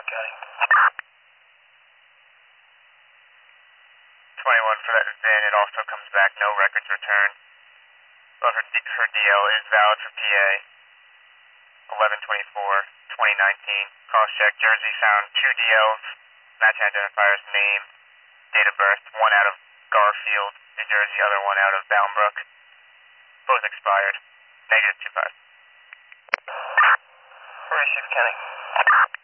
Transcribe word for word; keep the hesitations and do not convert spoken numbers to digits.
County. twenty-one for that VIN, it also comes back, no records returned. But her, D her D L is valid for P A. eleven twenty-four twenty nineteen. Cross check, Jersey found two D Ls, match identifiers, name, date of birth, one out of Garfield, New Jersey, other one out of Boundbrook. Both expired. Negative two five. Receive County.